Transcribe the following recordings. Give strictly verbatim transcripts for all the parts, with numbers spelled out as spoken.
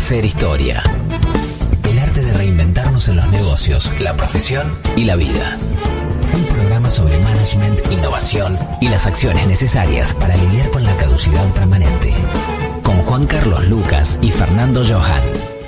Hacer historia. El arte de reinventarnos en los negocios, la profesión y la vida. Un programa sobre management, innovación y las acciones necesarias para lidiar con la caducidad permanente. Con Juan Carlos Lucas y Fernando Johan.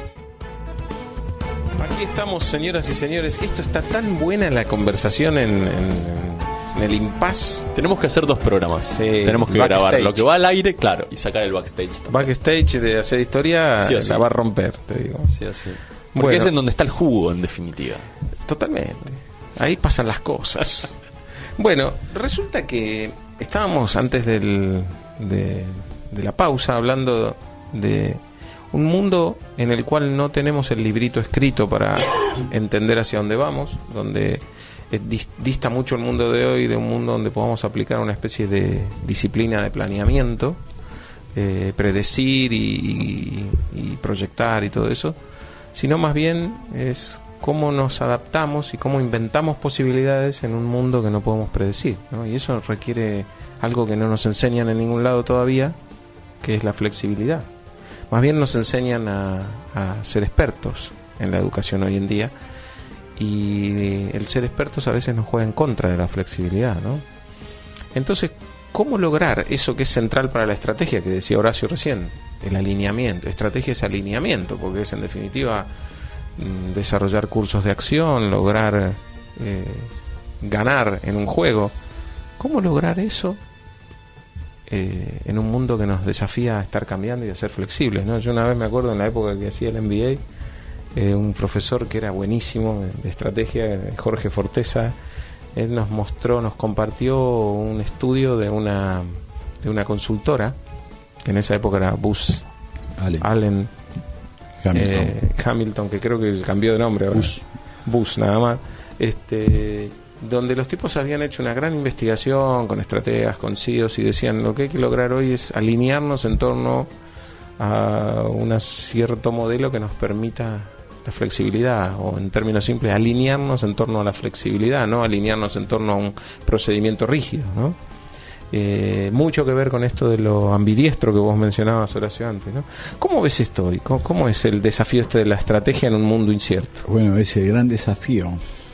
Aquí estamos, señoras y señores. Esto está tan buena la conversación en, en, en el impasse. Tenemos que hacer dos programas. Sí, Tenemos que backstage. grabar lo que va al aire, claro, y sacar el backstage también. Backstage de Hacer historia Sí o sí. la va a romper, te digo. Sí o sí. Porque Bueno. es en donde está el jugo, en definitiva. Totalmente. Ahí pasan las cosas. Bueno, resulta que estábamos antes del, de, de la pausa hablando de un mundo en el cual no tenemos el librito escrito para entender hacia dónde vamos, donde eh, dis, dista mucho el mundo de hoy de un mundo donde podamos aplicar una especie de disciplina de planeamiento, eh, predecir y, y, y proyectar y todo eso, sino más bien es cómo nos adaptamos y cómo inventamos posibilidades en un mundo que no podemos predecir, ¿no? Y eso requiere algo que no nos enseñan en ningún lado todavía, que es la flexibilidad. Más bien nos enseñan a, a ser expertos en la educación hoy en día, y el ser expertos a veces nos juega en contra de la flexibilidad, ¿no? Entonces, ¿cómo lograr eso que es central para la estrategia, que decía Horacio recién? El alineamiento. Estrategia es alineamiento, porque es en definitiva desarrollar cursos de acción, lograr eh, ganar en un juego. ¿Cómo lograr eso eh, en un mundo que nos desafía a estar cambiando y a ser flexibles, ¿no? Yo una vez me acuerdo en la época que hacía el M B A, eh, un profesor que era buenísimo de estrategia, Jorge Forteza, él nos mostró, nos compartió un estudio de una de una consultora que en esa época era Booz Allen, Allen Hamilton. Eh, Hamilton, que creo que cambió de nombre ahora. Booz. Booz, nada más. Este, donde los tipos habían hecho una gran investigación con estrategas, con C E Os, y decían: lo que hay que lograr hoy es alinearnos en torno a un cierto modelo que nos permita la flexibilidad, o en términos simples, alinearnos en torno a la flexibilidad, no alinearnos en torno a un procedimiento rígido, ¿no? Eh, mucho que ver con esto de lo ambidiestro que vos mencionabas, Horacio, antes, ¿no? ¿Cómo ves esto hoy? ¿Cómo, cómo es el desafío este de la estrategia en un mundo incierto? Bueno, ese gran desafío.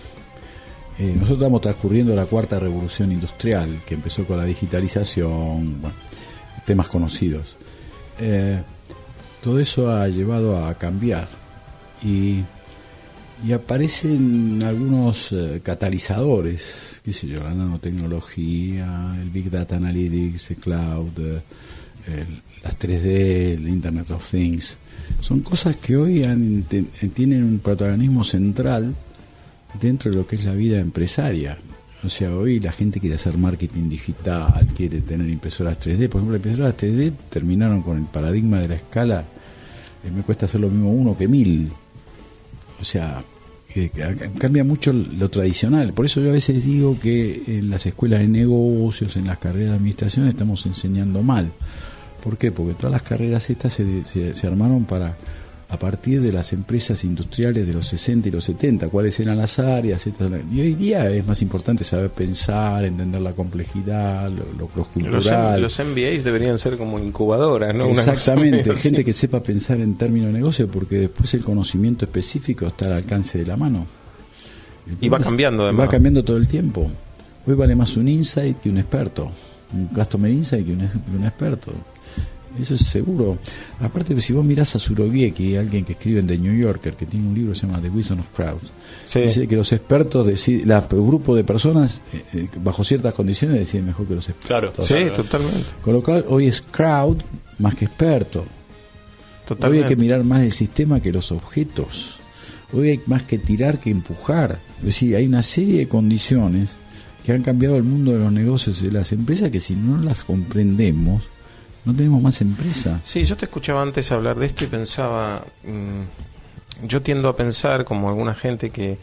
Eh, nosotros estamos transcurriendo la cuarta revolución industrial, que empezó con la digitalización, bueno, temas conocidos. Eh, todo eso ha llevado a cambiar y, y aparecen algunos eh, catalizadores, qué sé yo, la nanotecnología, el Big Data Analytics, el Cloud, eh, el, las tres D, el Internet of Things. Son cosas que hoy han, te, tienen un protagonismo central dentro de lo que es la vida empresaria. O sea, hoy la gente quiere hacer marketing digital, quiere tener impresoras tres D. Por ejemplo, las impresoras tres D terminaron con el paradigma de la escala. Eh, me cuesta hacer lo mismo uno que mil. O sea, que, que cambia mucho lo tradicional. Por eso yo a veces digo que en las escuelas de negocios, en las carreras de administración, estamos enseñando mal. ¿Por qué? Porque todas las carreras estas se, se, se armaron para a partir de las empresas industriales de los sesenta y los setenta, cuáles eran las áreas, etcétera. Y hoy día es más importante saber pensar, entender la complejidad, lo, lo cross-cultural. Los, los M B As deberían ser como incubadoras, ¿no? Exactamente, Una gente que sepa pensar en términos de negocio, porque después el conocimiento específico está al alcance de la mano. Y va cambiando además. Va cambiando todo el tiempo. Hoy vale más un insight que un experto, un customer insight que un, que un experto. Eso es seguro. Aparte, si vos mirás a Zurovicki, alguien que escribe en The New Yorker, que tiene un libro que se llama The Wisdom of Crowds, sí. Dice que los expertos deciden, el grupo de personas eh, bajo ciertas condiciones deciden mejor que los expertos. Claro, sí, claro. totalmente. Con lo cual hoy es crowd más que experto. Totalmente. Hoy hay que mirar más el sistema que los objetos. Hoy hay más que tirar que empujar. Es decir, hay una serie de condiciones que han cambiado el mundo de los negocios y de las empresas, que si no las comprendemos no tenemos más empresa. Sí, yo te escuchaba antes hablar de esto y pensaba, mmm, yo tiendo a pensar, como alguna gente, que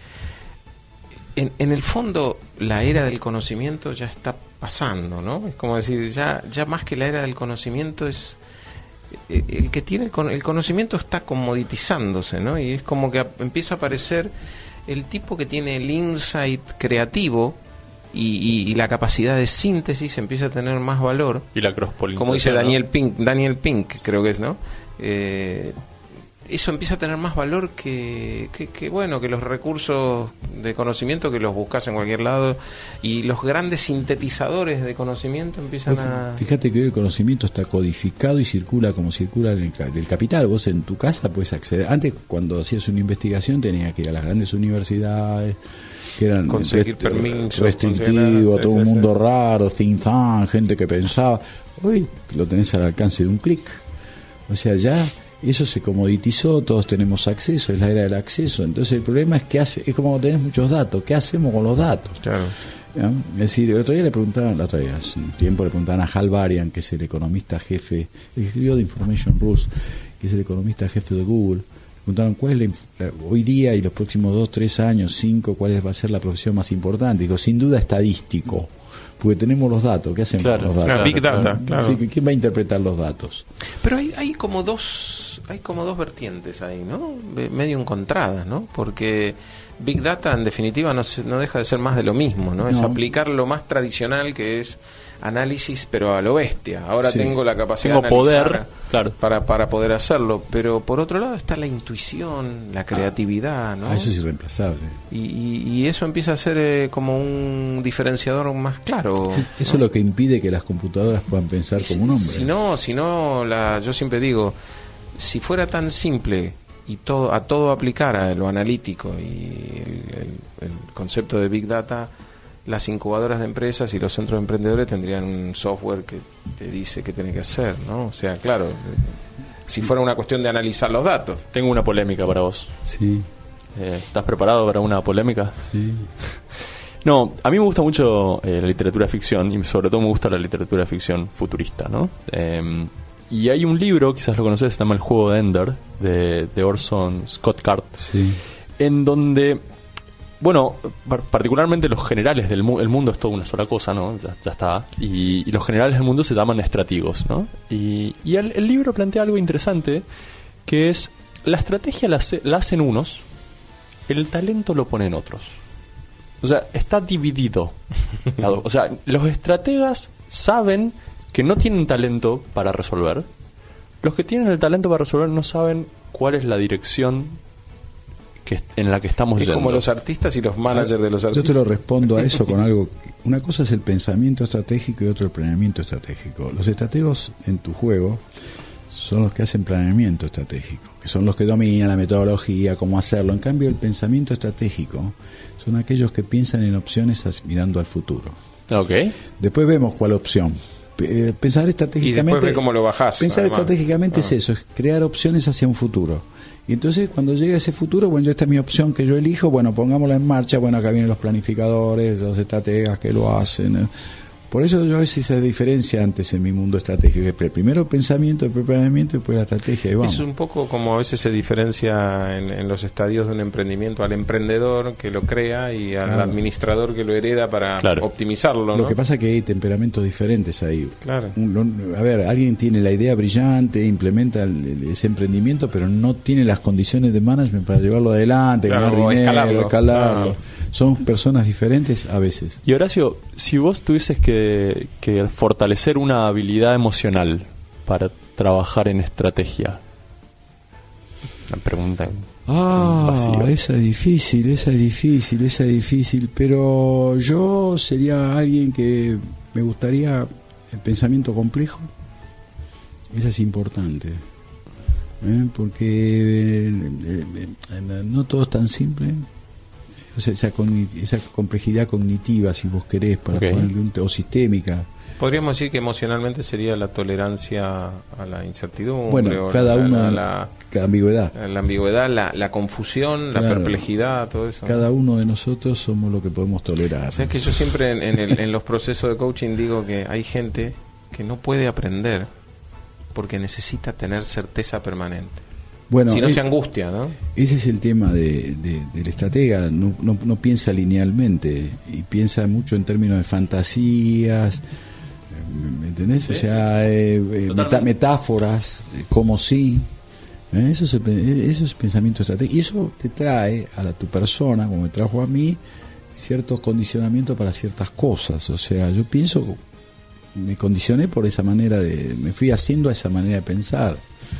en, en el fondo la era del conocimiento ya está pasando, ¿no? Es como decir, ya ya más que la era del conocimiento es el, el que tiene el, con, el conocimiento está comoditizándose, ¿no? Y es como que a, empieza a aparecer el tipo que tiene el insight creativo. Y, y, y la capacidad de síntesis empieza a tener más valor. Y la cross-polinización, como dice Daniel ¿no? Pink, Daniel Pink creo que es, ¿no? Eh, eso empieza a tener más valor que, que, que, bueno, que los recursos de conocimiento que los buscas en cualquier lado, y los grandes sintetizadores de conocimiento empiezan a... Fíjate que hoy el conocimiento está codificado y circula como circula el, el capital. Vos en tu casa puedes acceder. Antes, cuando hacías una investigación, tenías que ir a las grandes universidades, que eran conseguir rest, permisos, restrictivo, conseguir, todo sí, un sí, mundo sí. raro, think tank, gente que pensaba. Hoy lo tenés al alcance de un clic. O sea, ya eso se comoditizó, todos tenemos acceso, es la era del acceso. Entonces el problema es que hace, es como tenés muchos datos, ¿qué hacemos con los datos? Claro. ¿No? Es decir, el otro día le preguntaban, la otra día, hace un tiempo le preguntaban a Hal Varian, que es el economista jefe, el que escribió The Information Rules, que es el economista jefe de Google. Le preguntaron cuál es la, la, hoy día y los próximos dos, tres años, cinco, cuál va a ser la profesión más importante. Digo, sin duda estadístico, porque tenemos los datos. ¿Qué hacemos Claro, con los datos? claro, Big Data, claro. Sí, ¿quién va a interpretar los datos? Pero hay, hay como dos hay como dos vertientes ahí, ¿no? Medio encontradas, ¿no? Porque Big Data en definitiva no, se, no deja de ser más de lo mismo, ¿no? Es No. aplicar lo más tradicional, que es análisis, pero a lo bestia. Ahora Sí. tengo la capacidad Tengo de analizar poder, claro. para, para poder hacerlo, pero por otro lado está la intuición, la creatividad, ¿no? Ah, eso es irreemplazable. Y, y, y eso empieza a ser eh, como un diferenciador más claro. Eso es lo que impide que las computadoras puedan pensar Y como un hombre. Si no, si no la, yo siempre digo, si fuera tan simple y todo a todo aplicara lo analítico y el, el, el concepto de Big Data, las incubadoras de empresas y los centros de emprendedores tendrían un software que te dice qué tiene que hacer, ¿no? O sea, claro, si fuera una cuestión de analizar los datos. Tengo una polémica para vos. Sí, Eh, ¿Estás preparado para una polémica? sí. No, a mí me gusta mucho eh, la literatura ficción, y sobre todo me gusta la literatura ficción futurista, ¿no? Eh, y hay un libro, quizás lo conoces, se llama El juego de Ender, de, de Orson Scott Card, Sí. en donde, bueno, par- particularmente los generales del mu- el mundo es toda una sola cosa, ¿no? Ya, ya está. Y, y los generales del mundo se llaman estrategos, ¿no? Y, y el, el libro plantea algo interesante, que es, la estrategia la, hace- la hacen unos, el talento lo ponen otros. O sea, está dividido. O sea, los estrategas saben que no tienen talento para resolver. Los que tienen el talento para resolver no saben cuál es la dirección que, en la que estamos Es yendo. como los artistas y los managers de los Yo artistas. te lo respondo a eso con algo. Una cosa es el pensamiento estratégico y otro el planeamiento estratégico. Los estrategos en tu juego son los que hacen planeamiento estratégico, que son los que dominan la metodología, cómo hacerlo. En cambio, el pensamiento estratégico son aquellos que piensan en opciones as- mirando al futuro. Ok. Después vemos cuál opción. P- eh, Pensar Y estratégicamente. después ve cómo lo bajás. Pensar además. estratégicamente Ah. es eso, es crear opciones hacia un futuro. Y entonces cuando llega ese futuro, bueno, esta es mi opción que yo elijo, bueno, pongámosla en marcha, bueno, acá vienen los planificadores, los estrategas que lo hacen. eh. Por eso yo hice esa diferencia antes en mi mundo estratégico, que el primero pensamiento, el planeamiento y después la estrategia. Y vamos. Es un poco como a veces se diferencia en, en los estadios de un emprendimiento al emprendedor que lo crea y al Claro. administrador que lo hereda para Claro. optimizarlo, ¿no? Lo que pasa es que hay temperamentos diferentes ahí. Claro. Un- lo- A ver, alguien tiene la idea brillante, implementa el- ese emprendimiento, pero no tiene las condiciones de management para llevarlo adelante, Claro, ganar o dinero, escalarlo. escalarlo. Claro. Son personas diferentes a veces. Y Horacio, si vos tuvieses que, que fortalecer una habilidad emocional para trabajar en estrategia. Una pregunta. Ah, Vacío. esa es difícil, esa es difícil, esa es difícil, pero yo sería alguien que me gustaría el pensamiento complejo. Esa es importante, ¿eh? Porque eh, eh, eh, no todo es tan simple. O sea, esa, cogni- esa complejidad cognitiva, si vos querés, para Ok. ponerle un, o sistémica. Podríamos decir que emocionalmente sería la tolerancia a la incertidumbre, Bueno, o cada la, uno, la, la- cada ambigüedad. la ambigüedad, la, la confusión, la Claro. perplejidad, todo eso. Cada uno de nosotros somos lo que podemos tolerar. O sea, es que yo siempre en, en el- en los procesos de coaching digo que hay gente que no puede aprender porque necesita tener certeza permanente. Bueno, si no es- se angustia, ¿no? ese es el tema de, de- del estratega, no, no, no piensa linealmente y piensa mucho en términos de fantasías, ¿me entendés? Sí, o sea, sí, sí. eh, eh, Totalmente. meta- metáforas, eh, como si, ¿eh? eso, es el pe- eso es pensamiento estratégico y eso te trae a la, tu persona, como me trajo a mí, ciertos condicionamientos para ciertas cosas. O sea, yo pienso, me condicioné por esa manera de, me fui haciendo a esa manera de pensar.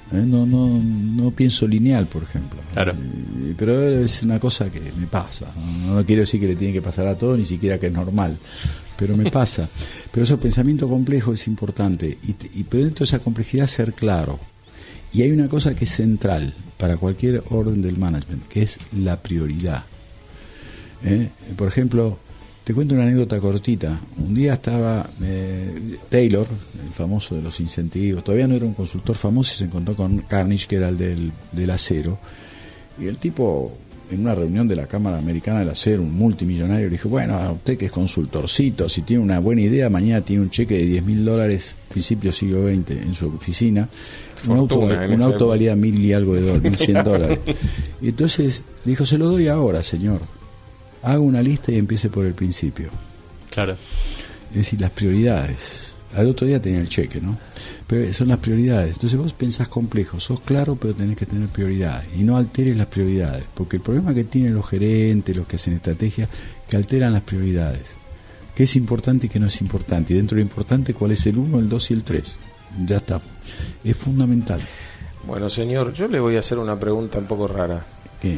¿eh? No, no, no pienso lineal, por ejemplo. Claro. Eh, pero es una cosa que me pasa. No, no quiero decir que le tiene que pasar a todo, ni siquiera que es normal, pero me pasa. Pero eso, pensamiento complejo es importante. Y, y pero dentro de esa complejidad ser claro. Y hay una cosa que es central para cualquier orden del management, que es la prioridad. ¿Eh? Por ejemplo, te cuento una anécdota cortita. Un día estaba eh, Taylor, el famoso de los incentivos, todavía no era un consultor famoso, y se encontró con Carnegie, que era el del, del acero. Y el tipo, en una reunión de la Cámara Americana del Acero, un multimillonario, le dijo: bueno, a usted que es consultorcito, si tiene una buena idea, mañana tiene un cheque de diez mil dólares, principio siglo veinte, en su oficina. Un auto, un auto valía mil y algo de dólares, mil cien dólares. Y entonces le dijo: se lo doy ahora, señor. Haga una lista y empiece por el principio. Claro. Es decir, las prioridades. Al otro día tenía el cheque, ¿no? Pero son las prioridades. Entonces vos pensás complejo, sos claro, pero tenés que tener prioridades. Y no alteres las prioridades. Porque el problema que tienen los gerentes, los que hacen estrategia, que alteran las prioridades. ¿Qué es importante y qué no es importante? Y dentro de lo importante, ¿cuál es el uno, el dos y el tres? Ya está. Es fundamental. Bueno, señor, yo le voy a hacer una pregunta un poco rara. ¿Qué?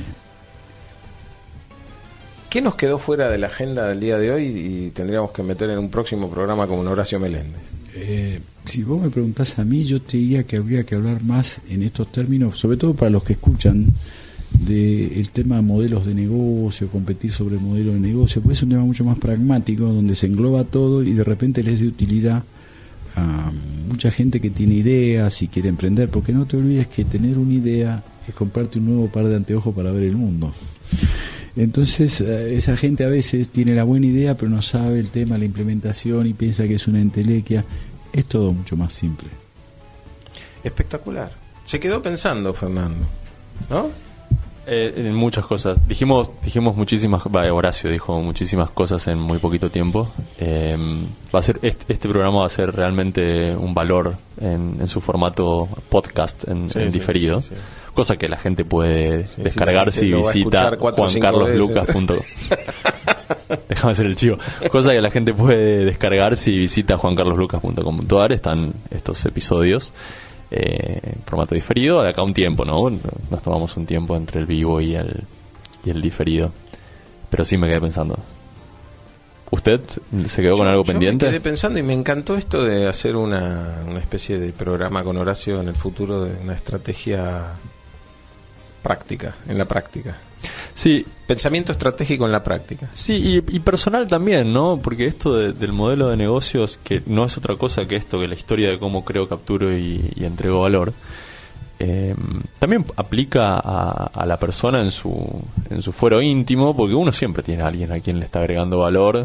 ¿Qué nos quedó fuera de la agenda del día de hoy y tendríamos que meter en un próximo programa como un Horacio Meléndez? Eh, si vos me preguntás a mí, yo te diría que habría que hablar más en estos términos, sobre todo para los que escuchan, del tema de modelos de negocio, competir sobre el modelo de negocio, porque es un tema mucho más pragmático, donde se engloba todo y de repente les de utilidad a mucha gente que tiene ideas y quiere emprender, porque no te olvides que tener una idea es comprarte un nuevo par de anteojos para ver el mundo. Entonces esa gente a veces tiene la buena idea pero no sabe el tema, la implementación, y piensa que es una entelequia. Es todo mucho más simple. Espectacular. Se quedó pensando, Fernando, ¿no? Eh, en muchas cosas. Dijimos dijimos muchísimas, bah, Horacio dijo muchísimas cosas en muy poquito tiempo. Eh, va a ser este, este programa va a ser realmente un valor en, en su formato podcast en, sí, en sí, diferido. sí, sí. Cosa que la gente puede sí, descargar sí, si visita juan carlos lucas punto com. Déjame hacer el chivo. Cosa que la gente puede descargar si visita juan carlos lucas punto com punto a r. Están estos episodios eh, en formato diferido. De acá un tiempo, ¿no? Nos tomamos un tiempo entre el vivo y el, y el diferido. Pero sí me quedé pensando. ¿Usted se quedó yo, con algo yo pendiente? Me quedé pensando y me encantó esto de hacer una, una especie de programa con Horacio en el futuro, de una estrategia práctica, en la práctica. Sí. Pensamiento estratégico en la práctica. Sí, y, y personal también, ¿no? Porque esto de, del modelo de negocios, que no es otra cosa que esto, que la historia de cómo creo, capturo y, y entrego valor, eh, también aplica a, a la persona en su, en su fuero íntimo, porque uno siempre tiene a alguien a quien le está agregando valor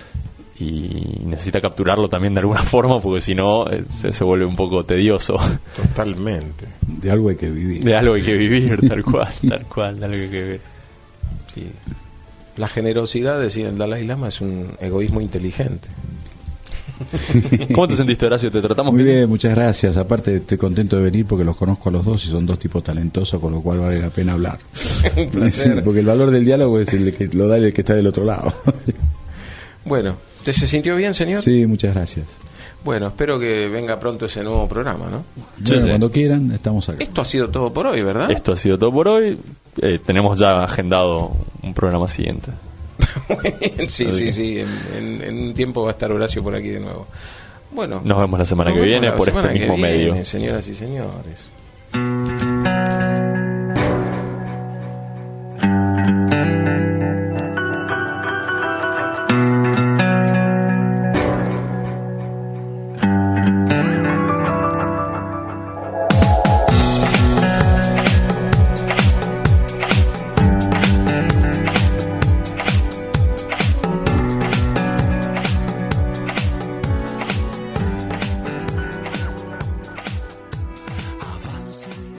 y necesita capturarlo también de alguna forma, porque si no eh, se, se vuelve un poco tedioso. Totalmente. De algo hay que vivir. De algo hay que vivir, tal cual, tal cual, de algo hay que vivir. Sí. La generosidad, decía el Dalai Lama, es un egoísmo inteligente. ¿Cómo te sentiste, Horacio? ¿Te tratamos muy bien? bien? Muchas gracias. Aparte estoy contento de venir porque los conozco a los dos y son dos tipos talentosos, con lo cual vale la pena hablar. Un placer. Sí, porque el valor del diálogo es el que lo da el que está del otro lado. Bueno, ¿te se sintió bien, señor? Sí, muchas gracias. Bueno, espero que venga pronto ese nuevo programa, ¿no? Bueno, sí. cuando quieran, estamos acá. Esto ha sido todo por hoy, ¿verdad? Esto ha sido todo por hoy. Eh, tenemos ya agendado un programa siguiente. sí, sí, sí. En, en, en un tiempo va a estar Horacio por aquí de nuevo. Bueno, nos vemos la semana nos que vemos viene la por semana este que mismo viene, medio. señoras y señores.